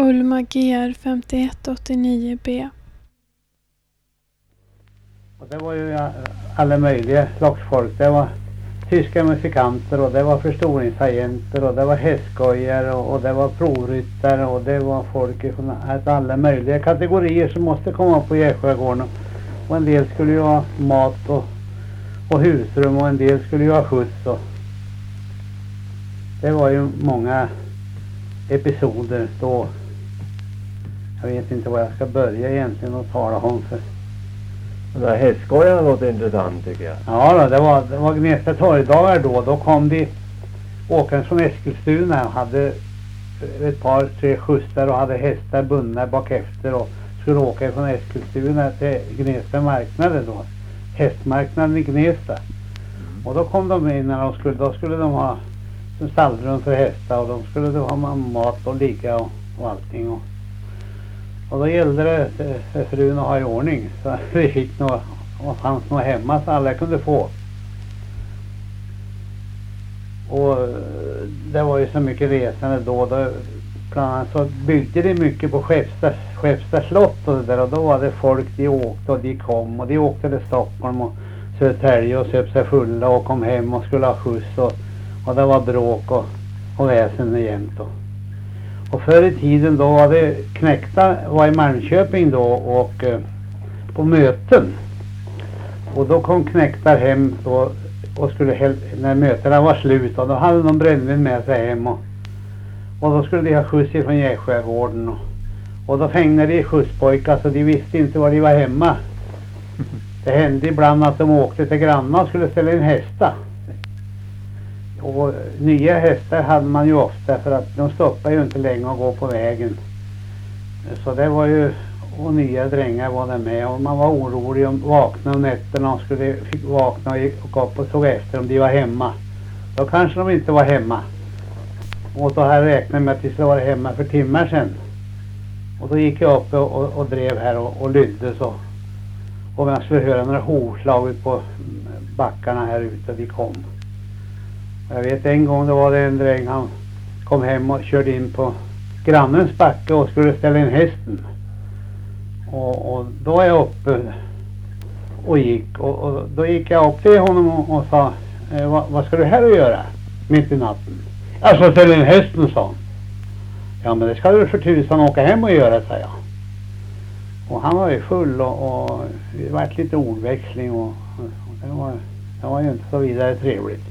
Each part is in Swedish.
Ulma GR 5189B. Och det var ju alla möjliga slags folk. Det var tyska musikanter och det var förstoringsagenter och det var hästskojare och det var provryttare och det var folk från alla möjliga kategorier som måste komma upp på Gärsjögården. Och en del skulle ju ha mat och husrum och en del skulle ju ha skjuts. Och det var ju många episoder då. Jag vet inte vad jag ska börja egentligen att tala om för. Den här hästskojarna låter intressant tycker jag. Ja då, det var Gnesta torgdagar då. Då kom de åkande från Eskilstuna och hade ett par, tre skjutsar och hade hästar bundna bak efter och skulle åka från Eskilstuna till Gnesta marknaden då. Hästmarknaden i Gnesta. Och då kom de in när då skulle de ha som stallrum för hästar och de skulle då ha mat och ligga och allting. Och då gällde det för frun att ha i ordning så vi fick något och fanns något hemma så alla kunde få. Och det var ju så mycket resande då bland annat så byggde det mycket på Skeppsta slott och det där och då var det folk de åkte och de kom och de åkte till Stockholm och Södertälje och söp sig fulla och kom hem och skulle ha skjuts och det var bråk och väsen jämt då. Och förr i tiden då var det knäckta var i Malmköping då och på möten. Och då kom knäktar hem då och skulle när mötena var slut och då hade de brännvin med sig hem och då skulle de ha skjuts från Gärsjögården och då fängde de skjutspojkar så de visste inte var de var hemma. Det hände ibland att de åkte till grannar och skulle ställa in hästar. Och nya hästar hade man ju ofta för att de stoppade ju inte länge att gå på vägen. Så det var ju, och nya drängar var det med och man var orolig om vakna om nätterna och fick vakna och gå upp och såg efter om de var hemma. Då kanske de inte var hemma. Och då hade jag räknat med att de skulle vara hemma för timmar sedan. Och då gick jag upp och drev här och lydde så. Och man skulle höra några hovslag ut på backarna här ute de kom. Jag vet en gång då var det en dräng, han kom hem och körde in på grannens backe och skulle ställa in hästen. Och då är jag uppe och gick och då gick jag upp till honom och sa vad ska du här att göra mitt i natten? Jag ska ställa in hästen, sa han. Ja men det ska du för tusan åka hem och göra, sa jag. Och han var ju full och det var lite ordväxling och det var ju inte så vidare trevligt.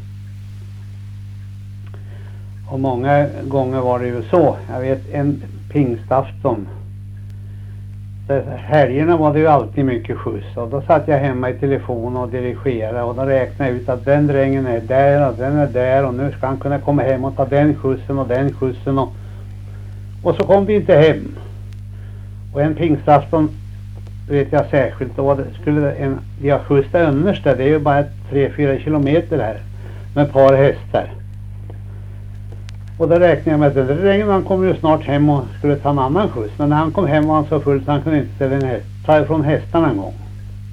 Och många gånger var det ju så. Jag vet en pingstafton. Helgerna var det ju alltid mycket skjuts. Och då satt jag hemma i telefon och dirigerade. Och då räknade jag ut att den drängen är där och den är där. Och nu ska han kunna komma hem och ta den skjutsen och den skjutsen. Och så kom vi inte hem. Och en pingstafton vet jag särskilt. Då skulle jag skjutsa Önnersta. Det är ju bara 3-4 kilometer här. Med ett par hästar. Och då räknade jag med att den drängen han kom ju snart hem och skulle ta en annan skjuts. Men när han kom hem var han så full så han kunde inte ställa ta ifrån hästarna en gång.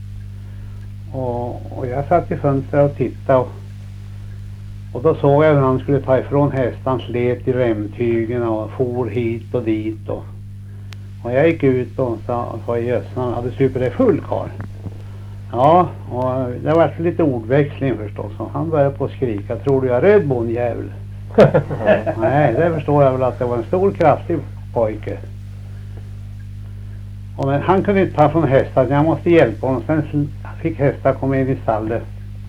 Och jag satt i fönstret och tittade och då såg jag hur han skulle ta ifrån hästan, slet i remtygen och for hit och dit. Och jag gick ut och sa jössan, han hade super det full karl. Ja, och det var lite ordväxling förstås. Och han började på att skrika, tror du jag är rädd bondjävel? Nej, det förstår jag väl att det var en stor kraftig pojke. Men han kunde inte ta från hästar, jag måste hjälpa honom. Sen fick hästar komma in i stallet.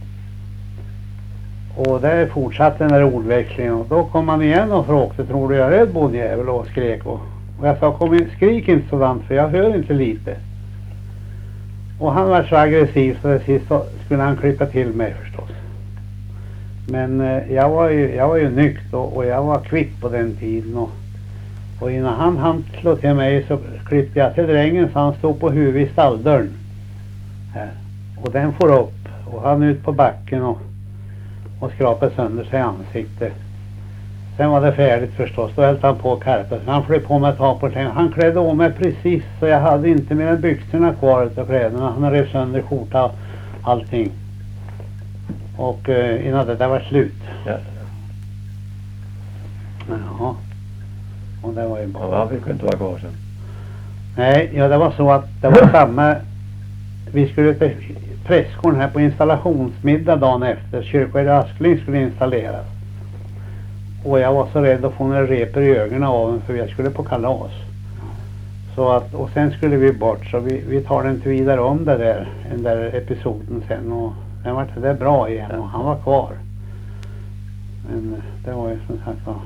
Och där fortsatte den där ordväxlingen. Och då kom han igen och frågade, tror du jag är rädd bondjävel? Och skrek. Och jag sa, kom in, skrik inte sådant för jag hör inte lite. Och han var så aggressiv så till sist så skulle han klippa till mig förstås. Men jag var ju nykter och jag var kvitt på den tiden. Och innan han slog till mig så klippte jag till drängen så han stod på huvudet i stalldörren. Här. Och den får upp och han ut på backen och skrapade sönder sig i ansiktet. Sen var det färdigt förstås. Då höll han på karpet. Han flög på mig ett tag på klänningen. Han klädde om mig precis så jag hade inte mer än byxorna kvar utav kläderna. Han rev sönder skjorta och allting. Och innan det där var slut. Ja. Ja. Och det var ju bara... Ja, han fick inte vara kvar sen. Nej, ja det var så att det var samma... Vi skulle till prästgården här på installationsmiddag dagen efter. Kyrkoherde Askling skulle installeras. Och jag var så rädd att få några reper i ögonen av den för jag skulle på kalas. Så att, och sen skulle vi bort så vi tar den till vidare om det där, den där episoden sen och sen var det där bra igen och han var kvar. Men det var ju som sagt var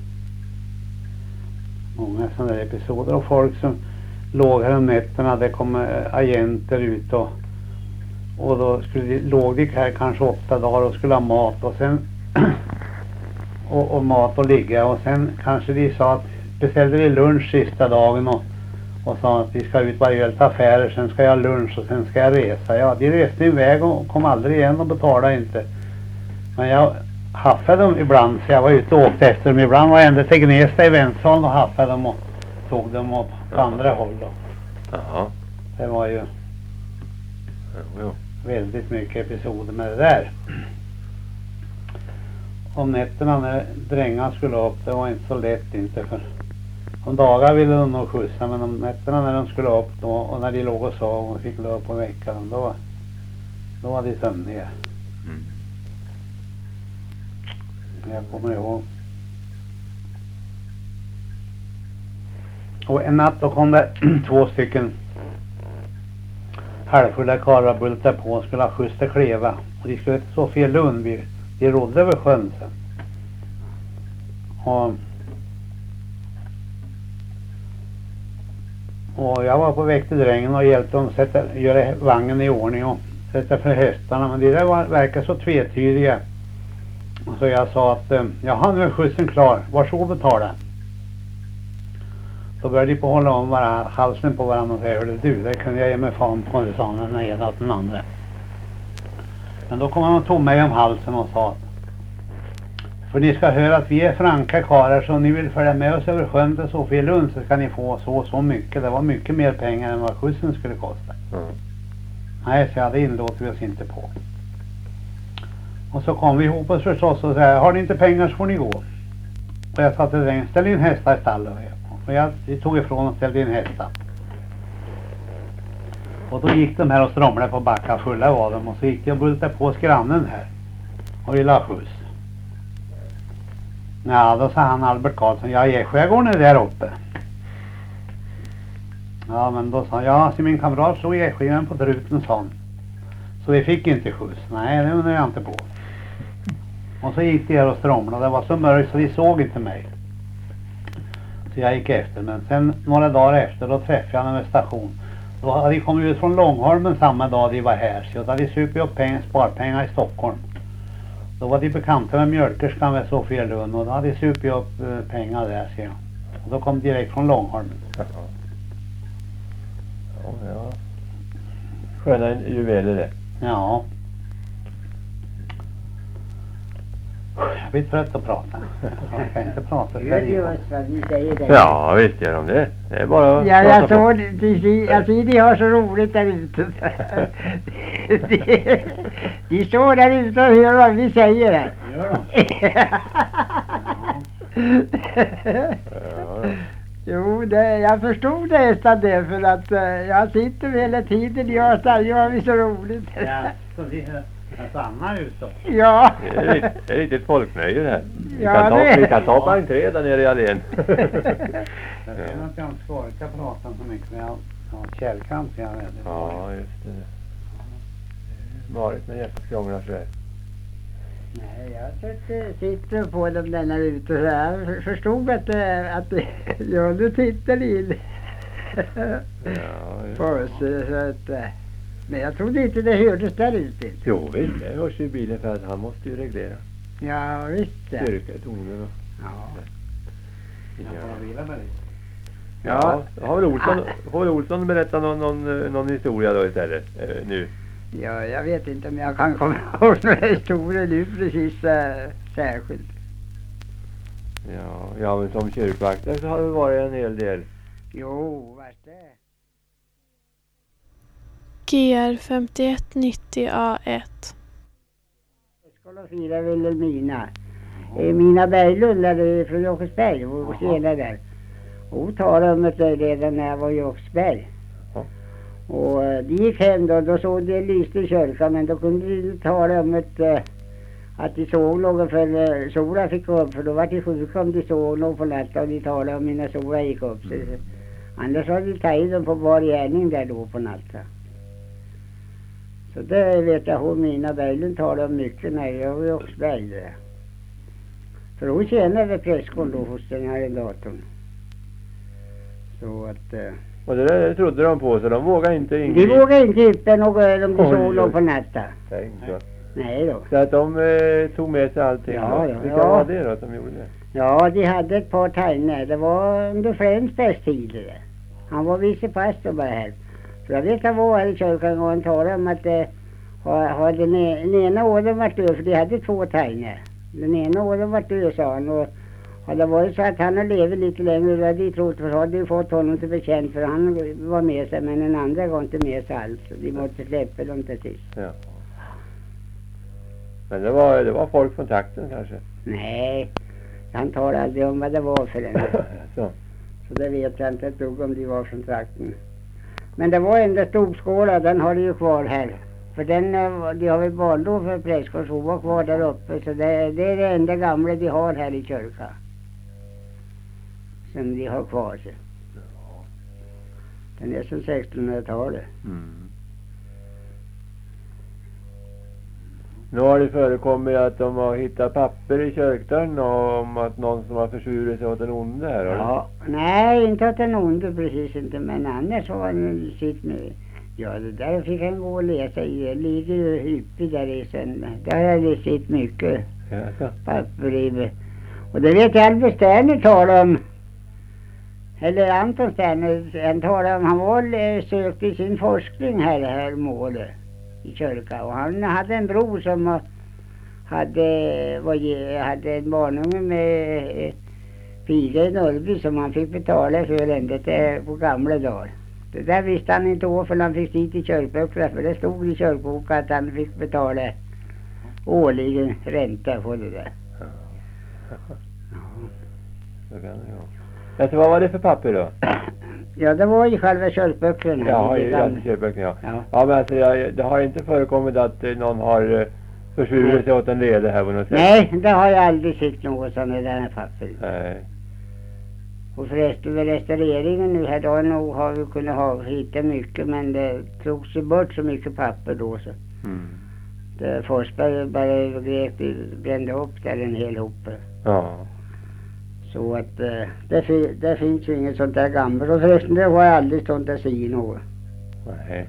många sådana där episoder och folk som låg här om nätterna, det kom agenter ut och då låg de här kanske 8 dagar och skulle ha mat och sen och mat och ligga och sen kanske de sa att beställde vi lunch sista dagen och sa att vi ska ut varje till affärer, sen ska jag ha lunch och sen ska jag resa. Ja, de reste iväg och kom aldrig igen och betalade inte. Men jag haffade dem ibland så jag var ute och åkte efter dem. Ibland var jag ända till Gnesta i Vensholm och haffade dem och tog dem upp på andra håll då. Jaha. Det var ju Jo. väldigt mycket episoder med det där. Om nätterna när drängarna skulle upp, det var inte så lätt inte för om dagar ville de nog skjutsa men om nätterna när de skulle upp då, och när de låg och sov och fick lov på veckan då var de sömniga. Mm. Jag kommer ihåg. Och en natt då kom det 2 stycken halvfulla karlar bultade på och skulle ha skjuts till Kleva. Och de skulle till Sofielund, de rodde över sjön sen. Och jag var på väg till drängen och hjälpte dem göra vagnen i ordning och sätta för hästarna. Men det där verkar så tvetydiga. Och så jag sa att jaha, nu är skjutsen klar. Varsågod betala. Då började de på hålla om halsen på varandra och säga, hörde du, det kunde jag ge mig fan på det, sa den ena och den andra. Men då kom han och tog mig om halsen och sa att för ni ska höra att vi är franka karlar så ni vill följa med oss över sjön till Sofielund så ska ni få så mycket. Det var mycket mer pengar än vad skjutsen skulle kosta. Mm. Nej, så jag hade inlåtit vi oss inte på. Och så kom vi ihop oss förstås och sa, har ni inte pengar så får ni gå. Och jag sa till drängen, ställ in hästar i stallet. Och jag tog ifrån och ställde in hästar. Och då gick de här och stråmlade på backar fulla av dem. Och så gick de och bultade på grannen här. Och ville ha skjuts. Ja, då sa han Albert Karlsson, ja, Gärsjögården är där uppe. Ja, men då sa ja, så min kamrat såg Gärsjögården på truten, sa han. Så vi fick inte skjuts. Nej, det undrar jag inte på. Och så gick de här och stråmlade. Det var så mörkt så de såg inte mig. Så jag gick efter. Men sen några dagar efter då träffade jag honom vid station. Då hade de kommit ut från Långholmen samma dag de var här. Så då hade de supit upp sparpengar i Stockholm. Då var de bekanta med mjölkerskan vid Sofielund. Och då hade de supit upp pengar där, ser jag. Och då kom de direkt från Långholmen. Ja. Ja. Sköna juveler det. Ja. Jag blir trött att prata. Jag kan inte prata så här. Ja, visst gör de det. Det är bara att Ja, jag prata på. såg, de har så roligt där ute. De står där ute och hör vad vi säger här. Gör de? Ja. Jo, jag förstod nästan det för att jag sitter hela tiden gör vi så roligt. Ja, så det är Sanna ut då. Ja. Det är riktigt folknöje det här. Ja, Vi kan ta på entré där nere i allén. Jag ser att jag inte orkar prata så mycket men jag har kärlkant så jag vet inte. Ja, just det. Varit med hjärtskrånglar så här. Nej, jag sitter på dem där ute så jag förstod att ja, nu tittar in på oss så att, men jag trodde inte det hördes där ute. Jo, visst, det hörs ju i bilen för att han måste ju reglera Ja, visst. styrka i tonen och... Ja. Jag får vila mig lite. Ja, har väl Olsson berätta någon historia då istället nu? Ja, jag vet inte om jag kan komma ihåg några historier nu precis särskilt. Ja, men som kyrkvaktare så har det varit en hel del. Jo, vart det? GR 5190 A1. Skulle fira Vilhelmina. Mina Berglund där från Åkersberg och hela där. Hon talade om det redan när jag var i Oxberg. Ja. Och de gick hem då såg det lyste i kyrkan, men då kunde de tala om att de såg något för solen fick upp, för då var de sjuka om de såg något på natten och de talade om när solen gick upp. Så, annars hade de tagit dem på var gärning där då på natten. Så det vet jag hon Mina Berglund talade om mycket när jag var i Oxberg. För hon kände prästgården då hos den här datorn. Så att... Och det där trodde de på, så de vågade inte De vågade inte yppa något om de såg något på natten. Så. Nej då. Så att de tog med sig allting. Ja, då. ja, Vilka ja. var det då som gjorde det? Ja, de hade ett par tajner. Det var under Frensbergs tidigare. Han var vicepastor bara här. Så jag vet att han var här i kyrkan och han talade om att har den ena åren varit död, för de hade 2 tajner. Den ena åren varit död, sa han. Och hade det varit så att han har levt lite längre, då hade de trott, för hade de fått honom till bekänt, för han var med sig, men den andra var inte med sig alls. De måste släppa dem till sist. Ja. Men det var folk från trakten kanske? Nej, han tar aldrig om vad det var för en. Så det vet jag inte ett dugg om de var från trakten. Men det var en Stokskåla, den har de ju kvar här. För den, de har väl barndom för prästgård, hon var kvar där uppe. Så det är det enda gamla de har här i kyrkan. Som de har kvar sig. Den är som 1600-talet. Mm. Nu har det förekommit att de har hittat papper i kyrkdörren om att någon som har försvurit sig åt en onde här. Ja, nej, inte åt en onde precis inte, men annars har han sitt med. Ja, det där fick han gå och läsa i. Det ligger ju uppe där i sen. Där har det sitt mycket papper i. Och det vet jag Albert Sterner talade om. Eller Anton Sterner, han talade om, han var sökt i sin forskning här målet i kyrkan. Och han hade en bror som hade en barnunge med piga i Norrby som han fick betala för ända på gamla dagar. Det där visste han inte för han fick dit i kyrkböckerna, för det stod i kyrkboken att han fick betala årligen ränta på det där. Alltså, vad var det för papper då? Ja, det var i själva kyrkböckerna. Ja, i kyrkböckerna, ja. Ja, men alltså, det har inte förekommit att någon har försvurit sig åt en lede här på något sätt? Nej, det har jag aldrig sett något sånt i den här papper. Nej. Och förresten vid restaureringen nu här då nog har vi kunnat hitta mycket, men det togs ju bort så mycket papper då så. Mm. Det Forsberg bara brände upp där en hel hoppe. Ja. Så att det finns ju inget sånt där gammalt. Och förresten det har jag aldrig stått att säga något. Nej.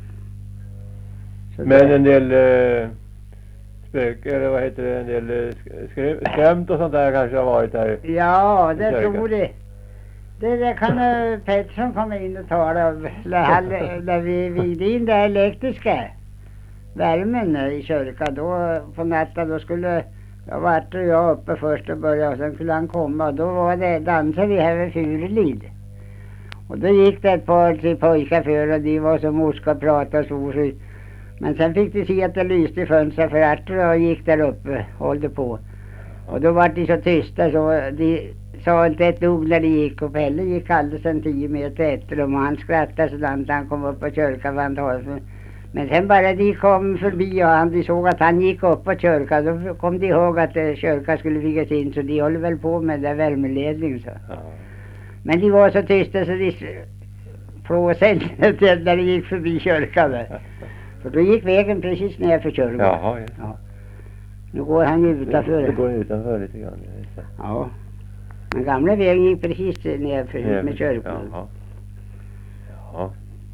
Så men en del spöker, eller vad heter det, en del skrämt och sånt där kanske har varit här. Ja, det tror det. Det kan Pettersson komma in och tala om. När vi vigde in det elektriska värmen i kyrkan då på natten, då skulle jag uppe först och började, och sen skulle han komma, och då var det dansade vi här vid Furulid. Och då gick det ett par till pojkar för, och de var så morska och pratade så. Men sen fick de se att det lyste i fönstret för Artur och gick där uppe och hållde på. Och då var de så tysta så de sa inte ett ord när de gick, och Pelle gick alldeles en 10 meter efter dem, och han skrattade sådant han kom upp på kyrkan. Men sen bara de kom förbi och de såg att han gick upp på kyrkan, då kom de ihåg att kyrkan skulle byggas in, så de håller väl på med den värmeledningen så. Ja. Men de var så tysta så de plåsade när de gick förbi kyrkan där. För då gick vägen precis ner för kyrkan. Jaha, ja. Nu går han utanför. Nu går han utanför lite grann. Ja. Den gamla vägen gick precis ner för med kyrkan. Jaha. Ja.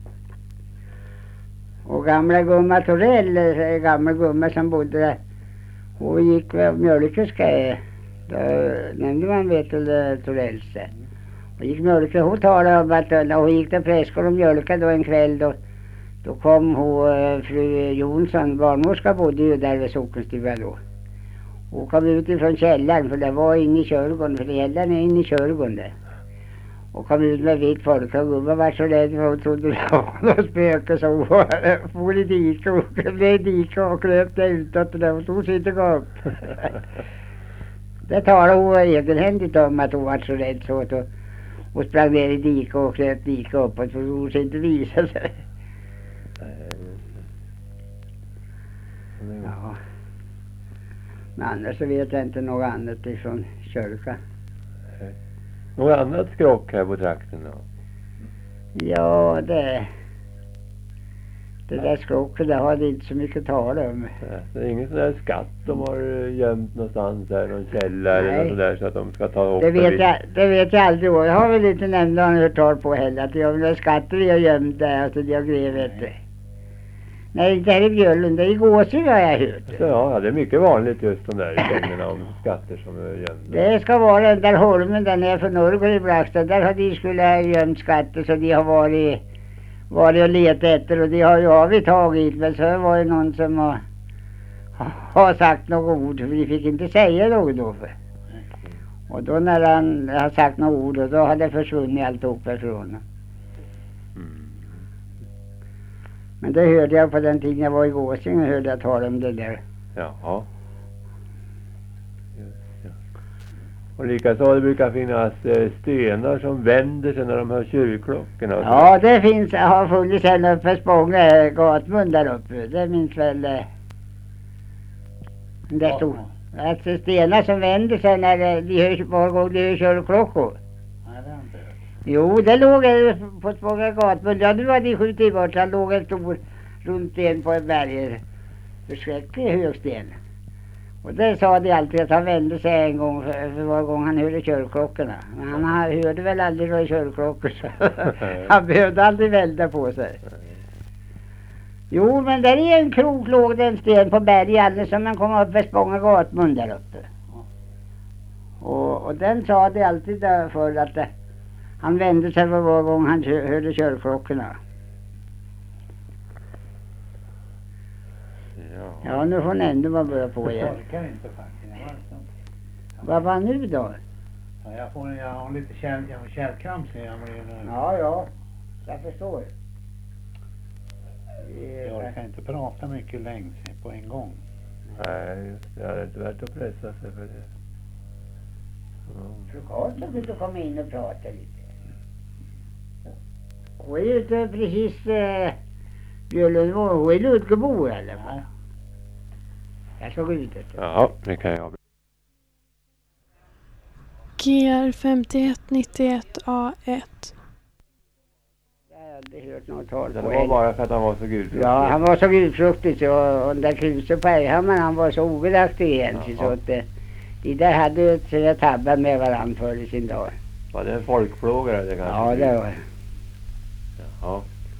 Och gamla Gumma Torell, gamla Gumma som bodde där, hon gick mjölkerska, då nämnde man Torells där. Hon gick mjölka, hon talade om att när hon gick till prästgården och mjölkade då en kväll, då kom hon, fru Jonsson, barnmorska bodde ju där vid sockenstugan då. Hon kom ut ifrån källaren, för det var inne i kyrkan, för källaren är inne i kyrkan där. Och kom ut med vitt folk, och Gumma var så rädd för hon trodde det var något spöke, så hon for i diket och blev diket och kröp det utåt, och då tog sitt och gå upp. Det talade hon egenhändigt om att hon var så rädd så. Och sprang ner i diket och kröp diket uppåt för hon sig inte visa sig. Ja. Men annars så vet jag inte något annat ifrån kyrka. Något annat skrock här på trakten då? Ja, det där skrocket, det har det inte så mycket att tala om. Det är ingen sån där skatt de har gömt någonstans där, någon källa eller något sådär så att de ska ta upp det vet jag aldrig. Jag har väl inte nämnt någon hört tal på heller att de där skatter vi har gömt där, alltså de har grävt. Nej, inte här i Björlunda, i Gåsing har jag hört. Så, ja, det är mycket vanligt just de där källorna om skatter som är gömda. Det ska vara den där holmen där nere från Norrgård i Blackstad. Där har de skulle ha gömt skatter så de har varit och letat efter. Och de har ju avigt tagit. Men så var det någon som har sagt något ord. För de fick inte säga något då. Och då när han har sagt något ord då hade det försvunnit alltihop ifrån. Men det hörde jag på den tiden jag var i Gåsing och hörde jag tala om det där. Jaha. Just, ja. Och likaså det brukar finnas stenar som vänder sig när de hör kyrkklockorna. Ja, det finns, har funnits en uppe på Spånga gatmund där uppe. Det minns väl det stod. Alltså stenar som vänder sig när de hör, var gång de hör kyrkklockor. Jo, det låg på Spånga gatmund. Ja, nu var de skjutit bort. Det låg en stor runt sten på ett berg. Förskräcklig hög sten. Och det sa de alltid att han vände sig en gång för var gång han hörde kyrkklockorna. Men han hörde väl aldrig några kyrkklockor så han behövde aldrig vända på sig. Jo, men där i en krok låg det en sten på berget alldeles som man kom upp vid Spånga gatmund där uppe. Och den sa de alltid därför att han vände sig var gång han hörde kyrkklockorna. Ja, nu får ändå man börja på igen. Jag orkar inte faktiskt. Vad var nu då? Ja, jag har lite kärlkramp ser jag. Ja, jag förstår. Jag orkar inte prata mycket längre på en gång. Nej, just det. Det är inte värt att pressa sig för det. Så Karlsson vill du komma in och prata lite. Hon är ju inte precis Björlund, hon är Ludgebo eller vad? Jag såg ut det. Ja, det kan jag. GR 5191 A1. Jag har aldrig hört något tal på det var bara för att han var så gudfruktig. Ja, han var så gudfruktig så och den där Kruse på Ejhammar han var så ogudaktig egentligen så att de där hade ju sina tabbar med varandra för i sin dag. Var det en folkplågare det kanske? Ja, det var det. Jaha.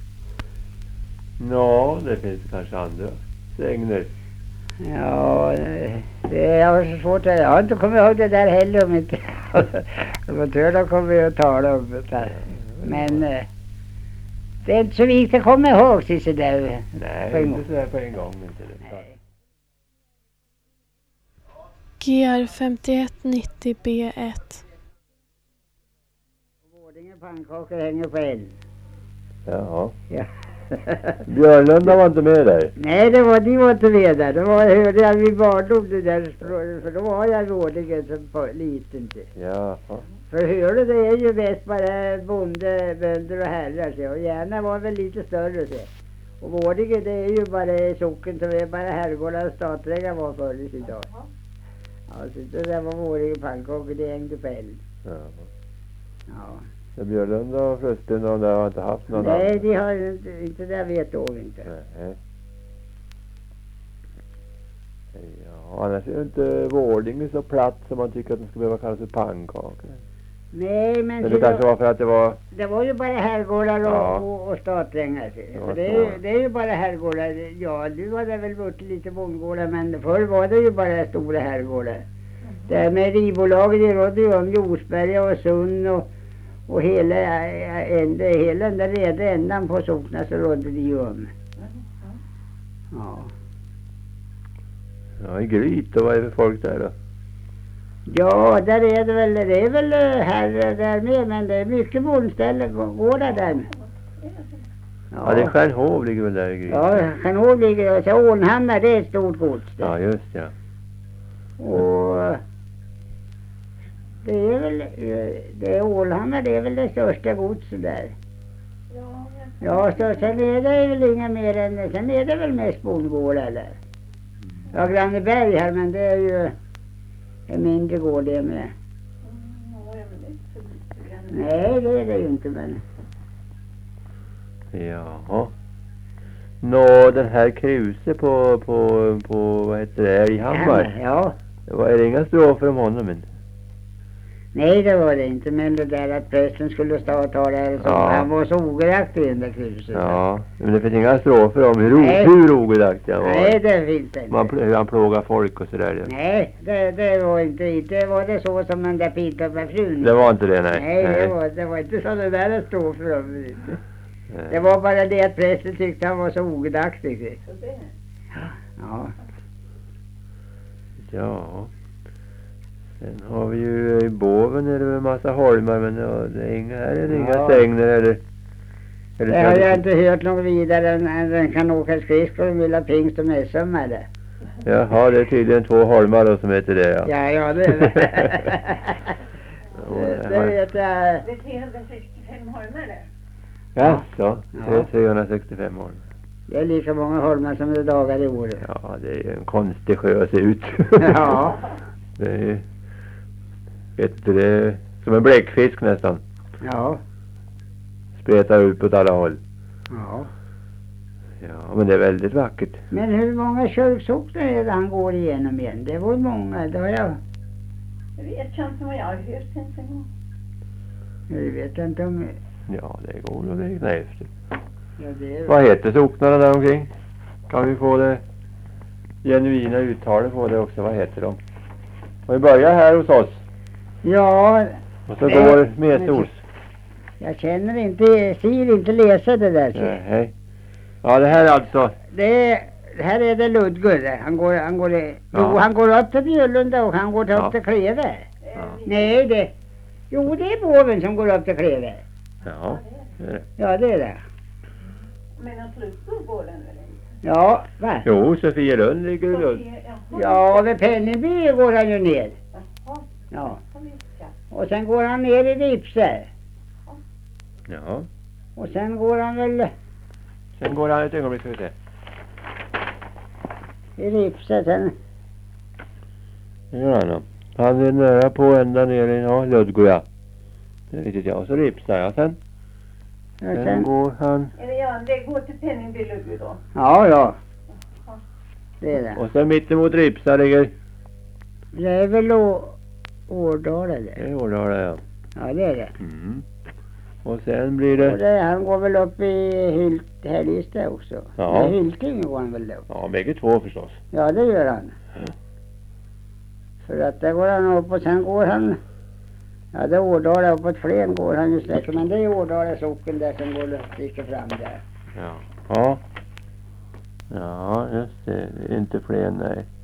Nå, det finns kanske andra sägner. Ja, det var så svårt. Jag har inte kommit ihåg det där heller om inte. De törda kommer ju att tala om det. Men det är inte så viktigt att komma ihåg sig där. Nej, inte så där på en gång. Inte det. Nej. GR 5190 B1. Vårdinge pannkakor hänger på eld. Jaha. Ja. Björlunda var inte med där? Nej, de var inte med där. Det hörde jag vid barndom det där. För då var jag Vårdinge som liten. Jaha. För hörde det är ju mest bara bönder och herrar. Så. Och gärna var väl lite större. Så. Och Vårdinge det är ju bara socken som är bara herrgårdar och staträggar var förr i sin dag. Alltså det där var Vårdinge pannkakor, det hängde på eld. Jaha. Ja. Så Björlunda och Frösten och där har inte haft någon Nej, annan? de har inte det vet jag inte. Nej. Ja, annars är ju inte Vårdinge så platt som man tycker att den skulle behöva kallas för pannkakor. Nej, men det kanske var för att det var... Det var ju bara herrgårdar och statängar. Ja, det är ju bara herrgårdar. Ja, nu var det väl varit lite bondgårdar, men förr var det ju bara stora herrgårdar. Det här med ribolaget, det rådde ju om Josberga och Sund och hela den där reda ändan på sockna så rådde det ju om. Ja. Ja, i Gryt, och vad är det för folk där då? Ja, där är det väl här där med, men det är mycket bondställen gårdar där. Ja, det är Stjärnhov ligger väl där i Gryt? Ja, Stjärnhov ligger, och så Ånhammar, det är ett stort gods. Ja, just ja. Och Det är väl, det är Ålhammar, det är väl det största godset där. Ja, så sen är det väl inga mer än, sen är det väl mest bondgård eller? Ja, Granneberg här, men det är ju en mindre gård det med. Nej, det är det ju inte, men... Jaha. Nå, den här Kruse på vad heter det, Älghammar. Ja. Det var det inga strofer om honom, men... Nej, det var det inte, men det där att prästen skulle stå och ta det här, så Ja. han var så ogräktig i den där Krusen. Ja, men det finns inga strofer om Nej. hur ogudaktig han var. Nej, det finns det inte. Hur han plågar folk och sådär. Ja. Nej, det var inte var det så som den där Pitoppa-frun. Det var inte det, nej. Nej, det var inte så det där stod för dem. Det var bara det att prästen tyckte han var så ogudaktig. Ja. Ja. Sen har vi ju i Boven är det en massa holmar, men det är inga, här är det inga sängner eller Det har jag inte hört något vidare än den kan åka skridskor och vilja pingst och mässum eller. Jaha, det är tydligen 2 holmar då som heter det, ja. Ja, det är det. Det vet jag. Det är 365 holmar där. Ja, så. Det är 365 holmar. Det är lika många holmar som det är dagar i året. Ja, det är ju en konstig sjö att se ut. Ja. Det är, vet du, det är som en bläckfisk nästan. Ja. Spretar ut åt alla håll. Ja. Ja, men det är väldigt vackert. Men hur många kyrksocknar är det han går igenom igen? Det var många, det har jag. Jag vet inte vad jag har hört ens en gång. Jag vet inte om... Ja, det går att räkna efter. Ja, det är... Vad heter socknarna där omkring? Kan vi få det genuina uttalet på det också? Vad heter de? Och vi börjar här hos oss. Ja. Och så går Metors. Jag känner inte, ser inte läsa det där. Nej. Ja, det här är alltså... Här är det Ludgur. Han går upp till Björlunda och han går upp till Kleve. Ja. Nej, det är Boven som går upp till Kleve. Ja, det är det. Ja, det är det. Men att Ludgur går den väl inte? Ja, va? Jo, Sofielund ligger i Lund. Ja, vid Penningby går han ju ner. Jaha. Ja. Och sen går han ner i Ripse. Ja. Och sen går han väl Sen går han ett ögonblick, ska vi se. i Ripse sen. Ja, no. Han är nära på ända ner i Ludgur, ja. Det är riktigt, ja. Och så Ripsar jag sen. Ja, Sen går han... Det går till Penningby Ludgur då? Ja. Det är det. Och sen mittemot Ripsar ligger... Det är väl Årdala Det det. är Årdala, ja. Ja, det är det. Mm. Och sen blir Och det... han går väl upp i Hällestad också. Ja. Hylting går han väl upp. Ja, bägge två förstås. Ja, det gör han. För att där går han upp och sen går han... Ja, det är Årdala, uppåt Flen går han ju sträcker. Men det är Årdala socken där som går och sticker fram där. Ja. Ja. Ja, just det. Det är inte Flen, nej.